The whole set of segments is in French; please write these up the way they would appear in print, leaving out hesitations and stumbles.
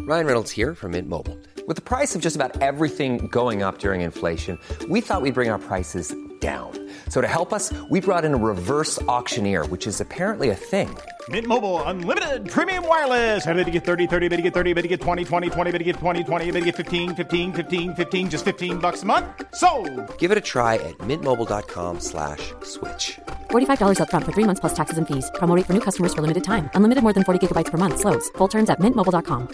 Ryan Reynolds here from Mint Mobile. With the price of just about everything going up during inflation, we thought we'd bring our prices down. So to help us, we brought in a reverse auctioneer, which is apparently a thing. Mint Mobile Unlimited Premium Wireless. How to get 30, 30, how to get 30, how to get 20, 20, 20, how to get 20, 20, how to get 15, 15, 15, 15, just $15 a month? Sold! Give it a try at mintmobile.com/switch. $45 up front for 3 months plus taxes and fees. Promo rate for new customers for limited time. Unlimited more than 40 gigabytes per month. Slows full terms at mintmobile.com.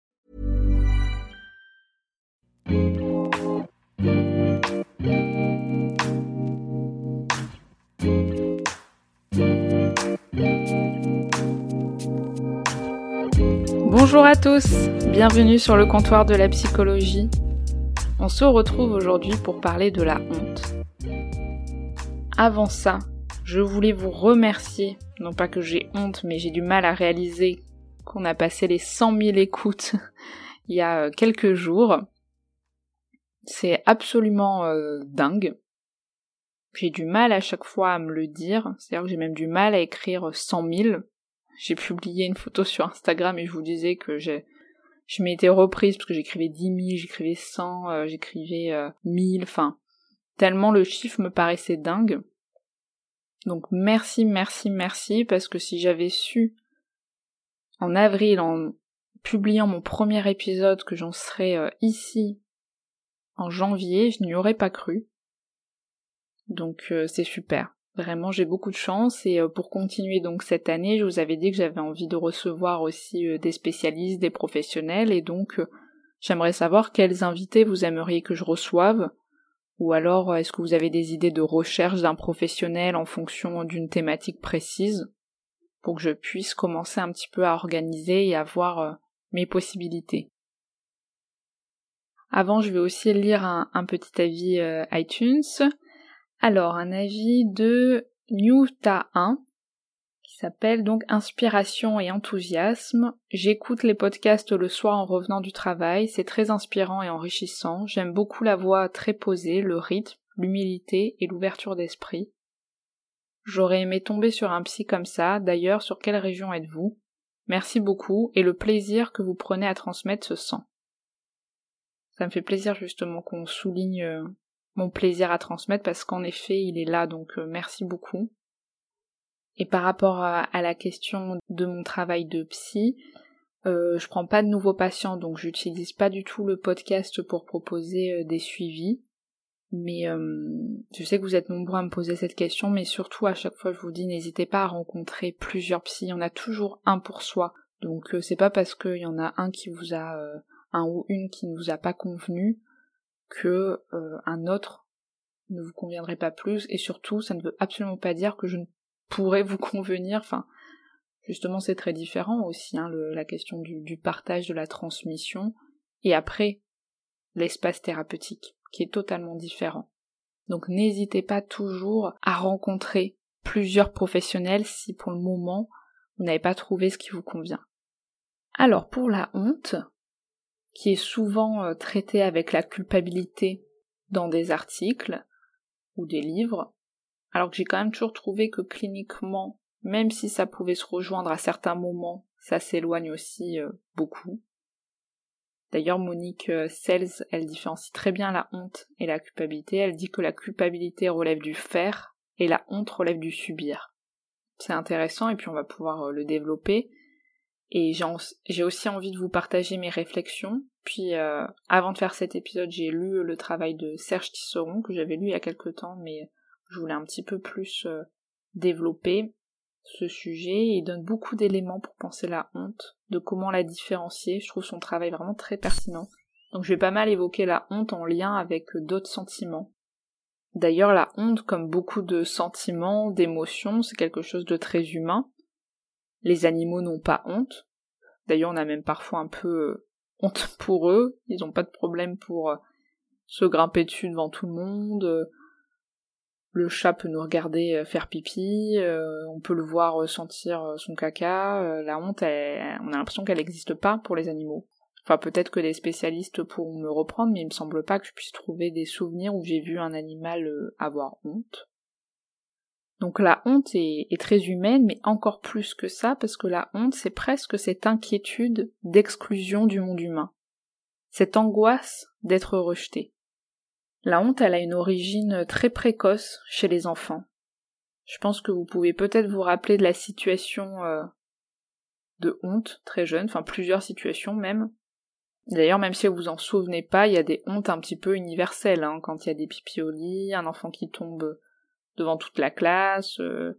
Bonjour à tous, bienvenue sur le comptoir de la psychologie. On se retrouve aujourd'hui pour parler de la honte. Avant ça, je voulais vous remercier, non pas que j'ai honte, mais j'ai du mal à réaliser qu'on a passé les 100 000 écoutes il y a quelques jours. C'est absolument dingue. J'ai du mal à chaque fois à me le dire, c'est-à-dire que j'ai même du mal à écrire 100 000. J'ai publié une photo sur Instagram et je vous disais que je m'étais reprise parce que j'écrivais 10 000, j'écrivais 100, j'écrivais 1000, enfin, tellement le chiffre me paraissait dingue. Donc merci, parce que si j'avais su en avril, en publiant mon premier épisode, que j'en serais ici en janvier, je n'y aurais pas cru. Donc c'est super. Vraiment, j'ai beaucoup de chance et pour continuer donc cette année, je vous avais dit que j'avais envie de recevoir aussi des spécialistes, des professionnels et donc j'aimerais savoir quels invités vous aimeriez que je reçoive ou alors est-ce que vous avez des idées de recherche d'un professionnel en fonction d'une thématique précise pour que je puisse commencer un petit peu à organiser et à voir mes possibilités. Avant, je vais aussi lire un petit avis iTunes. Alors, un avis de Newta1 qui s'appelle donc Inspiration et enthousiasme. J'écoute les podcasts le soir en revenant du travail, c'est très inspirant et enrichissant. J'aime beaucoup la voix très posée, le rythme, l'humilité et l'ouverture d'esprit. J'aurais aimé tomber sur un psy comme ça. D'ailleurs, sur quelle région êtes-vous? Merci beaucoup et le plaisir que vous prenez à transmettre se sent. Ça me fait plaisir justement qu'on souligne mon plaisir à transmettre parce qu'en effet il est là, donc merci beaucoup. Et par rapport à la question de mon travail de psy, je prends pas de nouveaux patients, donc j'utilise pas du tout le podcast pour proposer des suivis, mais je sais que vous êtes nombreux à me poser cette question, mais surtout à chaque fois je vous dis n'hésitez pas à rencontrer plusieurs psys, il y en a toujours un pour soi, donc c'est pas parce qu'il y en a un qui vous a un ou une qui ne vous a pas convenu que un autre ne vous conviendrait pas plus, et surtout ça ne veut absolument pas dire que je ne pourrais vous convenir, enfin justement c'est très différent aussi la question du partage, de la transmission, et après l'espace thérapeutique qui est totalement différent. Donc n'hésitez pas toujours à rencontrer plusieurs professionnels si pour le moment vous n'avez pas trouvé ce qui vous convient. Alors pour la honte, qui est souvent traité avec la culpabilité dans des articles ou des livres, alors que j'ai quand même toujours trouvé que cliniquement, même si ça pouvait se rejoindre à certains moments, ça s'éloigne aussi beaucoup. D'ailleurs, Monique Sells, elle différencie très bien la honte et la culpabilité. Elle dit que la culpabilité relève du faire et la honte relève du subir. C'est intéressant et puis on va pouvoir le développer. Et j'ai aussi envie de vous partager mes réflexions. Puis avant de faire cet épisode, j'ai lu le travail de Serge Tisseron, que j'avais lu il y a quelque temps, mais je voulais un petit peu plus développer ce sujet. Il donne beaucoup d'éléments pour penser la honte, de comment la différencier. Je trouve son travail vraiment très pertinent. Donc je vais pas mal évoquer la honte en lien avec d'autres sentiments. D'ailleurs, la honte, comme beaucoup de sentiments, d'émotions, c'est quelque chose de très humain. Les animaux n'ont pas honte. D'ailleurs, on a même parfois un peu honte pour eux. Ils n'ont pas de problème pour se grimper dessus devant tout le monde. Le chat peut nous regarder faire pipi. On peut le voir sentir son caca. La honte, on a l'impression qu'elle n'existe pas pour les animaux. Enfin, peut-être que les spécialistes pourront me reprendre, mais il me semble pas que je puisse trouver des souvenirs où j'ai vu un animal avoir honte. Donc la honte est très humaine, mais encore plus que ça, parce que la honte, c'est presque cette inquiétude d'exclusion du monde humain. Cette angoisse d'être rejeté. La honte, elle a une origine très précoce chez les enfants. Je pense que vous pouvez peut-être vous rappeler de la situation de honte très jeune, enfin plusieurs situations même. D'ailleurs, même si vous vous en souvenez pas, il y a des hontes un petit peu universelles, hein, quand il y a des pipis au lit, un enfant qui tombe devant toute la classe,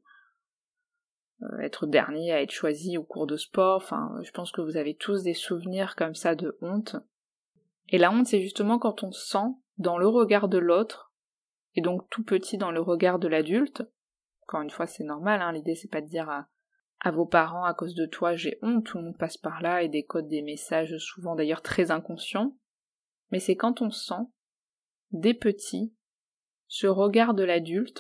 être dernier à être choisi au cours de sport, enfin, je pense que vous avez tous des souvenirs comme ça de honte. Et la honte, c'est justement quand on sent dans le regard de l'autre, et donc tout petit dans le regard de l'adulte. Encore une fois, c'est normal, hein, l'idée c'est pas de dire à vos parents, à cause de toi j'ai honte, tout le monde passe par là et décode des messages souvent d'ailleurs très inconscients, mais c'est quand on sent, des petits, ce regard de l'adulte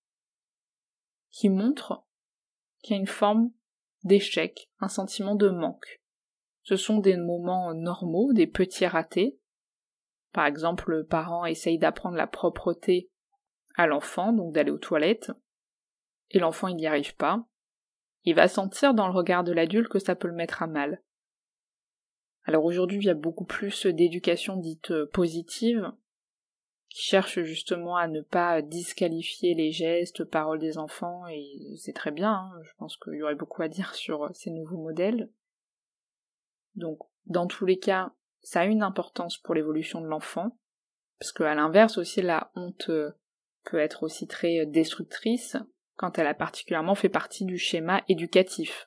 qui montre qu'il y a une forme d'échec, un sentiment de manque. Ce sont des moments normaux, des petits ratés. Par exemple, le parent essaye d'apprendre la propreté à l'enfant, donc d'aller aux toilettes, et l'enfant il n'y arrive pas. Il va sentir dans le regard de l'adulte que ça peut le mettre à mal. Alors aujourd'hui, il y a beaucoup plus d'éducation dite positive, qui cherche justement à ne pas disqualifier les gestes, paroles des enfants, et c'est très bien, hein, je pense qu'il y aurait beaucoup à dire sur ces nouveaux modèles. Donc, dans tous les cas, ça a une importance pour l'évolution de l'enfant, parce qu'à l'inverse aussi, la honte peut être aussi très destructrice, quand elle a particulièrement fait partie du schéma éducatif.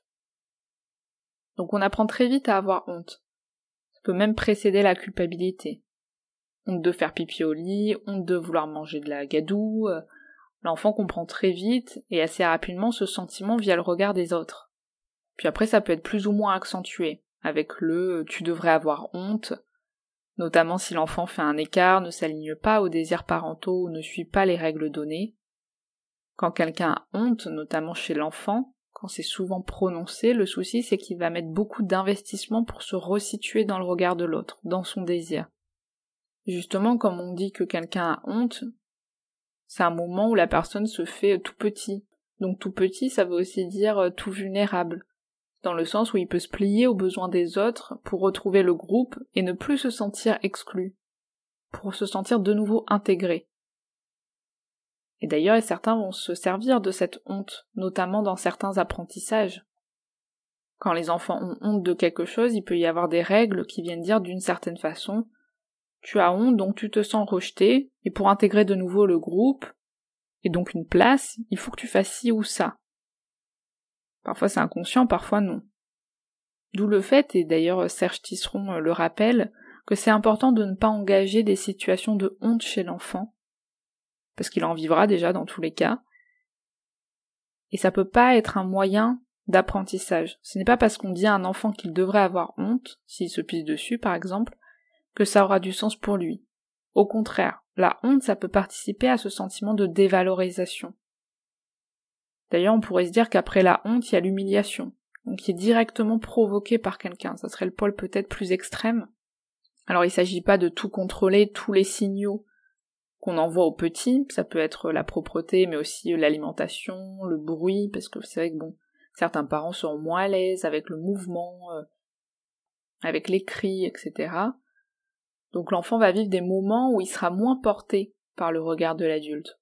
Donc on apprend très vite à avoir honte. Ça peut même précéder la culpabilité. Honte de faire pipi au lit, honte de vouloir manger de la gadoue. L'enfant comprend très vite et assez rapidement ce sentiment via le regard des autres. Puis après ça peut être plus ou moins accentué, avec le « tu devrais avoir honte », notamment si l'enfant fait un écart, ne s'aligne pas aux désirs parentaux ou ne suit pas les règles données. Quand quelqu'un a honte, notamment chez l'enfant, quand c'est souvent prononcé, le souci c'est qu'il va mettre beaucoup d'investissement pour se resituer dans le regard de l'autre, dans son désir. Justement, comme on dit que quelqu'un a honte, c'est un moment où la personne se fait tout petit. Donc tout petit, ça veut aussi dire tout vulnérable, dans le sens où il peut se plier aux besoins des autres pour retrouver le groupe et ne plus se sentir exclu, pour se sentir de nouveau intégré. Et d'ailleurs, certains vont se servir de cette honte, notamment dans certains apprentissages. Quand les enfants ont honte de quelque chose, il peut y avoir des règles qui viennent dire d'une certaine façon « tu as honte, donc tu te sens rejeté, et pour intégrer de nouveau le groupe, et donc une place, il faut que tu fasses ci ou ça. » Parfois c'est inconscient, parfois non. D'où le fait, et d'ailleurs Serge Tisseron le rappelle, que c'est important de ne pas engager des situations de honte chez l'enfant, parce qu'il en vivra déjà dans tous les cas, et ça peut pas être un moyen d'apprentissage. Ce n'est pas parce qu'on dit à un enfant qu'il devrait avoir honte, s'il se pisse dessus par exemple, que ça aura du sens pour lui. Au contraire, la honte, ça peut participer à ce sentiment de dévalorisation. D'ailleurs, on pourrait se dire qu'après la honte, il y a l'humiliation, donc qui est directement provoquée par quelqu'un. Ça serait le pôle peut-être plus extrême. Alors il s'agit pas de tout contrôler, tous les signaux qu'on envoie aux petits, ça peut être la propreté, mais aussi l'alimentation, le bruit, parce que c'est vrai que certains parents seront moins à l'aise avec le mouvement, avec les cris, etc. Donc l'enfant va vivre des moments où il sera moins porté par le regard de l'adulte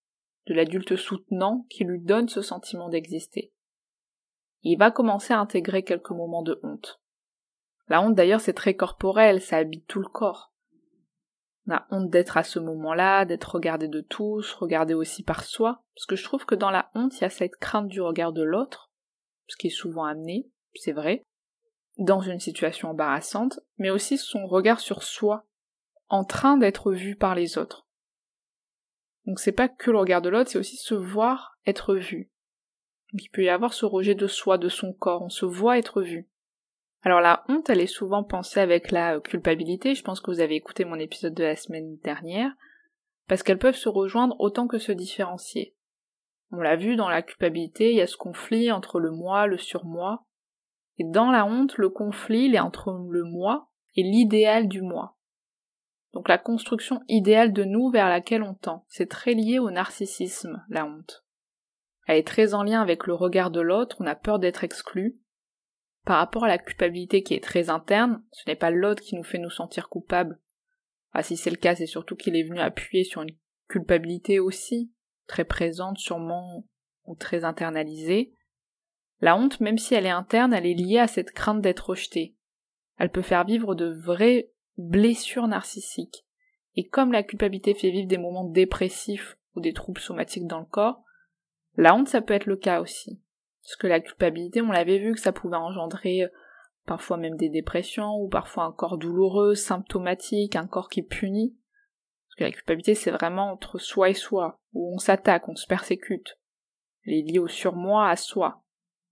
soutenant qui lui donne ce sentiment d'exister. Il va commencer à intégrer quelques moments de honte. La honte d'ailleurs c'est très corporel, ça habite tout le corps. On a honte d'être à ce moment-là, d'être regardé de tous, regardé aussi par soi, parce que je trouve que dans la honte, il y a cette crainte du regard de l'autre, ce qui est souvent amené, c'est vrai, dans une situation embarrassante, mais aussi son regard sur soi, en train d'être vu par les autres. Donc c'est pas que le regard de l'autre, c'est aussi se voir être vu. Donc il peut y avoir ce rejet de soi, de son corps, on se voit être vu. Alors la honte, elle est souvent pensée avec la culpabilité, je pense que vous avez écouté mon épisode de la semaine dernière, parce qu'elles peuvent se rejoindre autant que se différencier. On l'a vu, dans la culpabilité, il y a ce conflit entre le moi, le surmoi, et dans la honte, le conflit, il est entre le moi et l'idéal du moi. Donc la construction idéale de nous vers laquelle on tend, c'est très lié au narcissisme, la honte. Elle est très en lien avec le regard de l'autre, on a peur d'être exclu. Par rapport à la culpabilité qui est très interne, ce n'est pas l'autre qui nous fait nous sentir coupables. Si c'est le cas, c'est surtout qu'il est venu appuyer sur une culpabilité aussi, très présente sûrement, ou très internalisée. La honte, même si elle est interne, elle est liée à cette crainte d'être rejetée. Elle peut faire vivre de vraies blessures narcissiques. Et comme la culpabilité fait vivre des moments dépressifs ou des troubles somatiques dans le corps, la honte, ça peut être le cas aussi. Parce que la culpabilité, on l'avait vu que ça pouvait engendrer parfois même des dépressions, ou parfois un corps douloureux, symptomatique, un corps qui punit. Parce que la culpabilité, c'est vraiment entre soi et soi, où on s'attaque, on se persécute. Elle est liée au surmoi, à soi.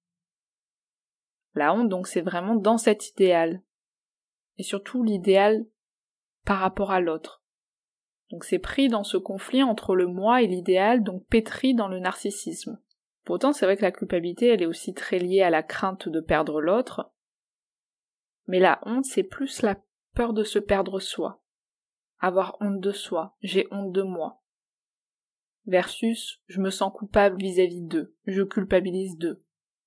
La honte, donc, c'est vraiment dans cet idéal. Et surtout l'idéal par rapport à l'autre. Donc c'est pris dans ce conflit entre le moi et l'idéal, donc pétri dans le narcissisme. Pourtant, c'est vrai que la culpabilité, elle est aussi très liée à la crainte de perdre l'autre. Mais la honte, c'est plus la peur de se perdre soi. Avoir honte de soi, j'ai honte de moi. Versus, je me sens coupable vis-à-vis d'eux, je culpabilise d'eux.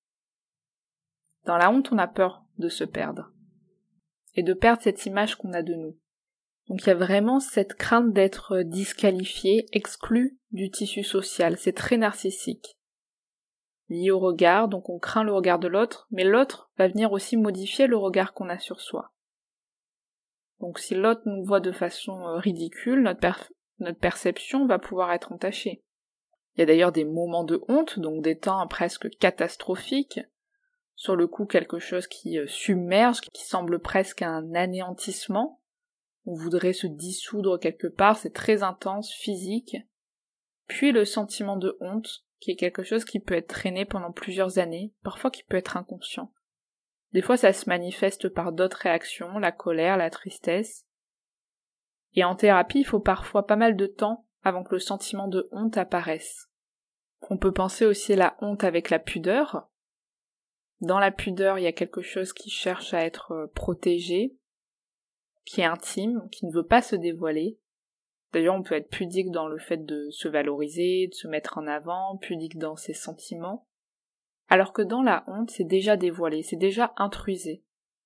Dans la honte, on a peur de se perdre. Et de perdre cette image qu'on a de nous. Donc il y a vraiment cette crainte d'être disqualifié, exclu du tissu social, c'est très narcissique. Lié au regard, donc on craint le regard de l'autre, mais l'autre va venir aussi modifier le regard qu'on a sur soi. Donc si l'autre nous voit de façon ridicule, notre perception va pouvoir être entachée. Il y a d'ailleurs des moments de honte, donc des temps presque catastrophiques, sur le coup quelque chose qui submerge, qui semble presque un anéantissement. On voudrait se dissoudre quelque part, c'est très intense, physique. Puis le sentiment de honte, qui est quelque chose qui peut être traîné pendant plusieurs années, parfois qui peut être inconscient. Des fois ça se manifeste par d'autres réactions, la colère, la tristesse. Et en thérapie, il faut parfois pas mal de temps avant que le sentiment de honte apparaisse. On peut penser aussi à la honte avec la pudeur. Dans la pudeur, il y a quelque chose qui cherche à être protégé, qui est intime, qui ne veut pas se dévoiler. D'ailleurs, on peut être pudique dans le fait de se valoriser, de se mettre en avant, pudique dans ses sentiments. Alors que dans la honte, c'est déjà dévoilé, c'est déjà intrusé.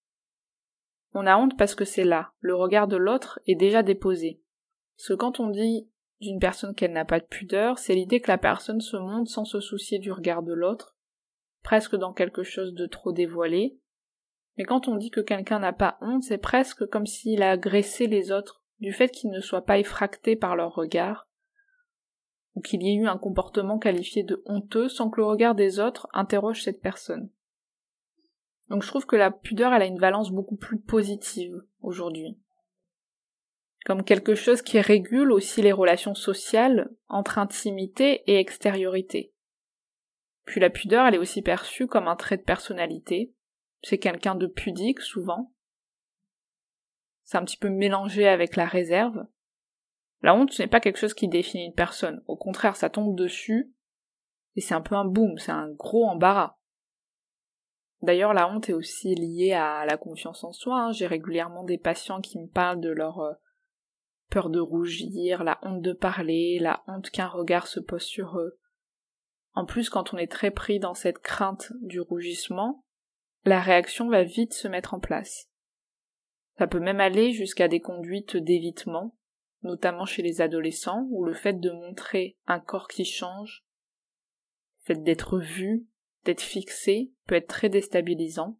On a honte parce que c'est là, le regard de l'autre est déjà déposé. Parce que quand on dit d'une personne qu'elle n'a pas de pudeur, c'est l'idée que la personne se montre sans se soucier du regard de l'autre, presque dans quelque chose de trop dévoilé. Mais quand on dit que quelqu'un n'a pas honte, c'est presque comme s'il a agressé les autres, du fait qu'ils ne soient pas effractés par leur regard, ou qu'il y ait eu un comportement qualifié de honteux sans que le regard des autres interroge cette personne. Donc je trouve que la pudeur, elle a une valence beaucoup plus positive aujourd'hui. Comme quelque chose qui régule aussi les relations sociales entre intimité et extériorité. Puis la pudeur, elle est aussi perçue comme un trait de personnalité. C'est quelqu'un de pudique, souvent. C'est un petit peu mélangé avec la réserve. La honte, ce n'est pas quelque chose qui définit une personne. Au contraire, ça tombe dessus, et c'est un peu un boom, c'est un gros embarras. D'ailleurs, la honte est aussi liée à la confiance en soi. J'ai régulièrement des patients qui me parlent de leur peur de rougir, la honte de parler, la honte qu'un regard se pose sur eux. En plus, quand on est très pris dans cette crainte du rougissement, la réaction va vite se mettre en place. Ça peut même aller jusqu'à des conduites d'évitement, notamment chez les adolescents, où le fait de montrer un corps qui change, le fait d'être vu, d'être fixé, peut être très déstabilisant.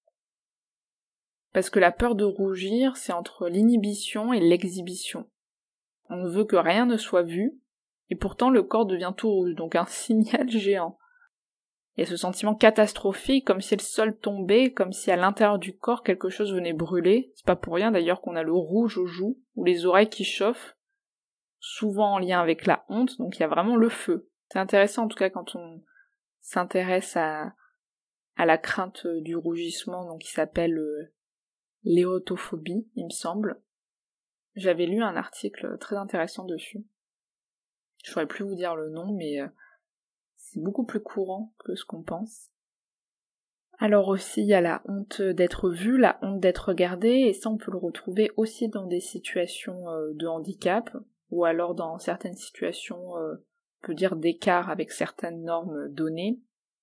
Parce que la peur de rougir, c'est entre l'inhibition et l'exhibition. On ne veut que rien ne soit vu, et pourtant le corps devient tout rouge, donc un signal géant. Il y a ce sentiment catastrophique, comme si le sol tombait, comme si à l'intérieur du corps quelque chose venait brûler. C'est pas pour rien d'ailleurs qu'on a le rouge aux joues, ou les oreilles qui chauffent, souvent en lien avec la honte, donc il y a vraiment le feu. C'est intéressant en tout cas quand on s'intéresse à la crainte du rougissement, donc qui s'appelle l'éotophobie, il me semble. J'avais lu un article très intéressant dessus. Je saurais plus vous dire le nom, mais c'est beaucoup plus courant que ce qu'on pense. Alors aussi, il y a la honte d'être vu, la honte d'être regardé, et ça on peut le retrouver aussi dans des situations de handicap, ou alors dans certaines situations peut dire d'écart avec certaines normes données.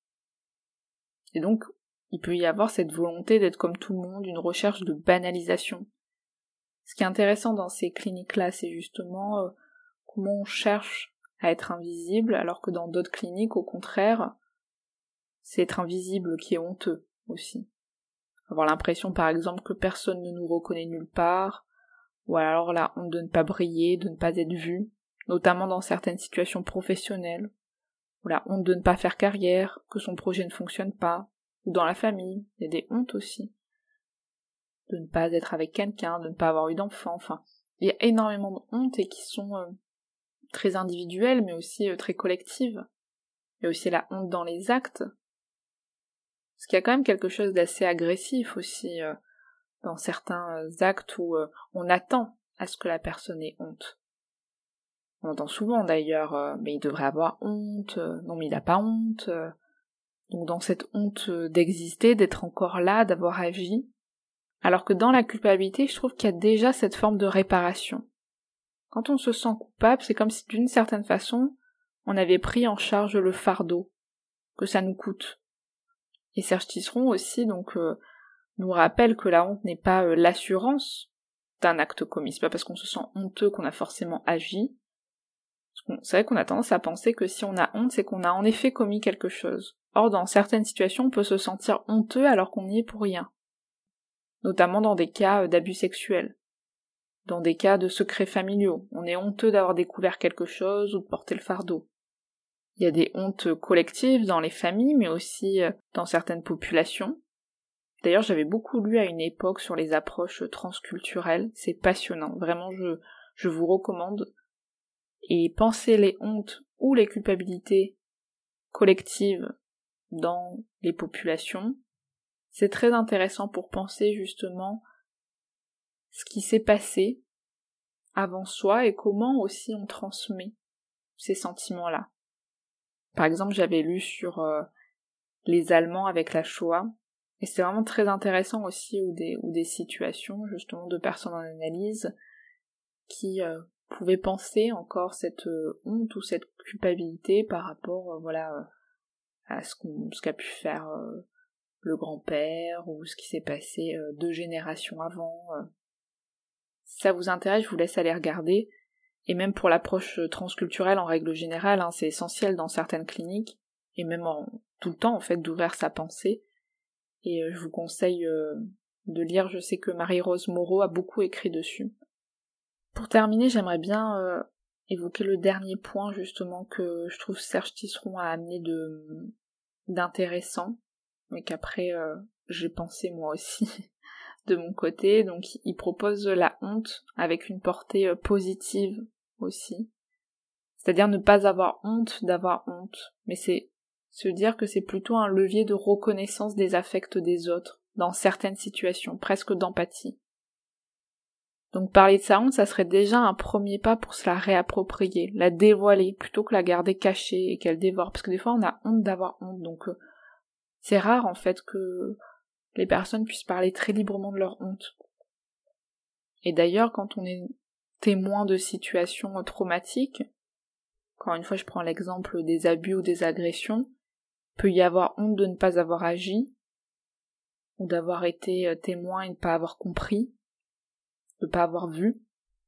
Et donc, il peut y avoir cette volonté d'être comme tout le monde, une recherche de banalisation. Ce qui est intéressant dans ces cliniques-là, c'est justement comment on cherche à être invisible, alors que dans d'autres cliniques, au contraire, c'est être invisible qui est honteux aussi. Avoir l'impression, par exemple, que personne ne nous reconnaît nulle part, ou alors la honte de ne pas briller, de ne pas être vu, notamment dans certaines situations professionnelles, ou la honte de ne pas faire carrière, que son projet ne fonctionne pas, ou dans la famille, il y a des hontes aussi. De ne pas être avec quelqu'un, de ne pas avoir eu d'enfant, enfin, il y a énormément de hontes et qui sont très individuelles, mais aussi très collectives. Il y a aussi la honte dans les actes, parce qu'il y a quand même quelque chose d'assez agressif aussi dans certains actes où on attend à ce que la personne ait honte. On entend souvent d'ailleurs, mais il devrait avoir honte, non mais il n'a pas honte. Donc dans cette honte d'exister, d'être encore là, d'avoir agi. Alors que dans la culpabilité, je trouve qu'il y a déjà cette forme de réparation. Quand on se sent coupable, c'est comme si d'une certaine façon, on avait pris en charge le fardeau que ça nous coûte. Et Serge Tisseron aussi donc nous rappelle que la honte n'est pas l'assurance d'un acte commis. C'est pas parce qu'on se sent honteux qu'on a forcément agi. C'est vrai qu'on a tendance à penser que si on a honte, c'est qu'on a en effet commis quelque chose. Or, dans certaines situations, on peut se sentir honteux alors qu'on n'y est pour rien. Notamment dans des cas d'abus sexuels, dans des cas de secrets familiaux. On est honteux d'avoir découvert quelque chose ou de porter le fardeau. Il y a des hontes collectives dans les familles, mais aussi dans certaines populations. D'ailleurs, j'avais beaucoup lu à une époque sur les approches transculturelles. C'est passionnant. Vraiment, je vous recommande. Et penser les hontes ou les culpabilités collectives dans les populations, c'est très intéressant pour penser justement ce qui s'est passé avant soi et comment aussi on transmet ces sentiments-là. Par exemple, j'avais lu sur les Allemands avec la Shoah, et c'était vraiment très intéressant aussi, ou des situations justement de personnes en analyse qui pouvaient penser encore cette honte ou cette culpabilité par rapport à ce qu'a pu faire le grand-père ou ce qui s'est passé 2 générations avant. Si ça vous intéresse, je vous laisse aller regarder. Et même pour l'approche transculturelle en règle générale, c'est essentiel dans certaines cliniques, et même tout le temps en fait, d'ouvrir sa pensée. Et je vous conseille de lire, je sais que Marie-Rose Moreau a beaucoup écrit dessus. Pour terminer, j'aimerais bien évoquer le dernier point justement que je trouve Serge Tisseron a amené d'intéressant, mais qu'après j'ai pensé moi aussi de mon côté. Donc il propose la honte avec une portée positive aussi, c'est-à-dire ne pas avoir honte d'avoir honte, mais c'est se dire que c'est plutôt un levier de reconnaissance des affects des autres dans certaines situations, presque d'empathie. Donc parler de sa honte, ça serait déjà un premier pas pour se la réapproprier, la dévoiler, plutôt que la garder cachée et qu'elle dévore, parce que des fois on a honte d'avoir honte, donc c'est rare en fait que les personnes puissent parler très librement de leur honte. Et d'ailleurs, quand on est témoin de situations traumatiques, encore une fois je prends l'exemple des abus ou des agressions, peut y avoir honte de ne pas avoir agi, ou d'avoir été témoin et ne pas avoir compris, de ne pas avoir vu.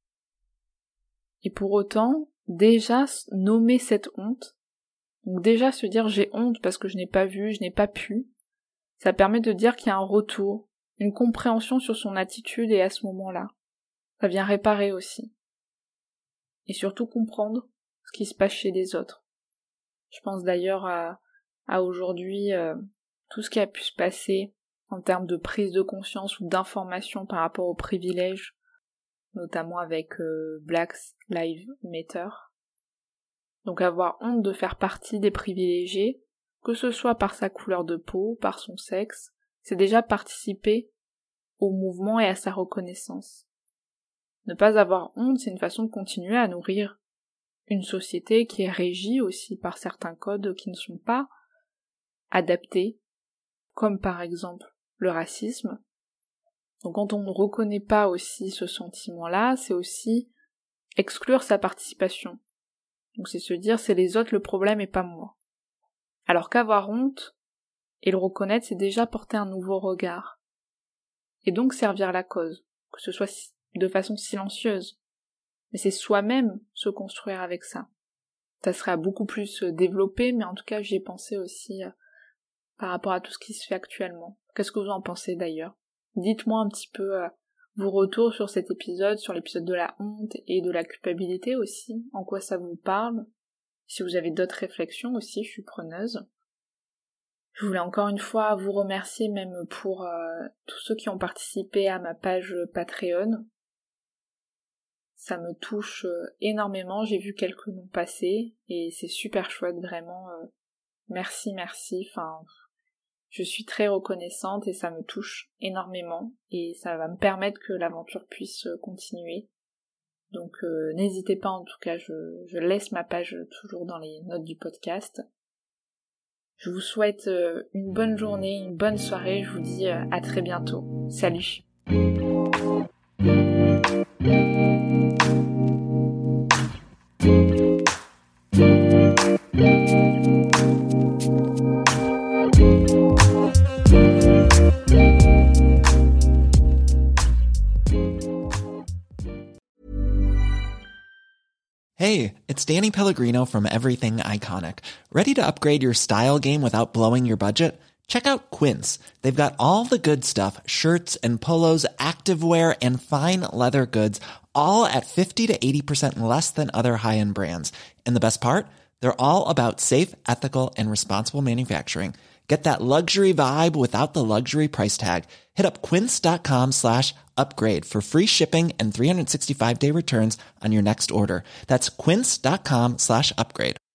Et pour autant, déjà nommer cette honte, donc déjà se dire j'ai honte parce que je n'ai pas vu, je n'ai pas pu, ça permet de dire qu'il y a un retour, une compréhension sur son attitude et à ce moment-là. Ça vient réparer aussi. Et surtout comprendre ce qui se passe chez les autres. Je pense d'ailleurs à aujourd'hui tout ce qui a pu se passer en termes de prise de conscience ou d'information par rapport aux privilèges, notamment avec Black Lives Matter. Donc avoir honte de faire partie des privilégiés, que ce soit par sa couleur de peau, par son sexe, c'est déjà participer au mouvement et à sa reconnaissance. Ne pas avoir honte, c'est une façon de continuer à nourrir une société qui est régie aussi par certains codes qui ne sont pas adaptés, comme par exemple le racisme. Donc quand on ne reconnaît pas aussi ce sentiment-là, c'est aussi exclure sa participation. Donc c'est se dire c'est les autres le problème et pas moi. Alors qu'avoir honte et le reconnaître, c'est déjà porter un nouveau regard. Et donc servir la cause, que ce soit de façon silencieuse. Mais c'est soi-même se construire avec ça. Ça serait à beaucoup plus développé, mais en tout cas j'y ai pensé aussi par rapport à tout ce qui se fait actuellement. Qu'est-ce que vous en pensez d'ailleurs? Dites-moi un petit peu vos retours sur cet épisode, sur l'épisode de la honte et de la culpabilité aussi, en quoi ça vous parle. Si vous avez d'autres réflexions aussi, je suis preneuse. Je voulais encore une fois vous remercier même pour tous ceux qui ont participé à ma page Patreon. Ça me touche énormément, j'ai vu quelques noms passer et c'est super chouette vraiment. Merci, enfin, je suis très reconnaissante et ça me touche énormément et ça va me permettre que l'aventure puisse continuer. Donc n'hésitez pas, en tout cas, je laisse ma page toujours dans les notes du podcast. Je vous souhaite une bonne journée, une bonne soirée, je vous dis à très bientôt. Salut! Hey, it's Danny Pellegrino from Everything Iconic. Ready to upgrade your style game without blowing your budget? Check out Quince. They've got all the good stuff, shirts and polos, activewear, and fine leather goods, all at 50 to 80% less than other high-end brands. And the best part? They're all about safe, ethical, and responsible manufacturing. Get that luxury vibe without the luxury price tag. Hit up quince.com/upgrade for free shipping and 365-day returns on your next order. That's quince.com/upgrade.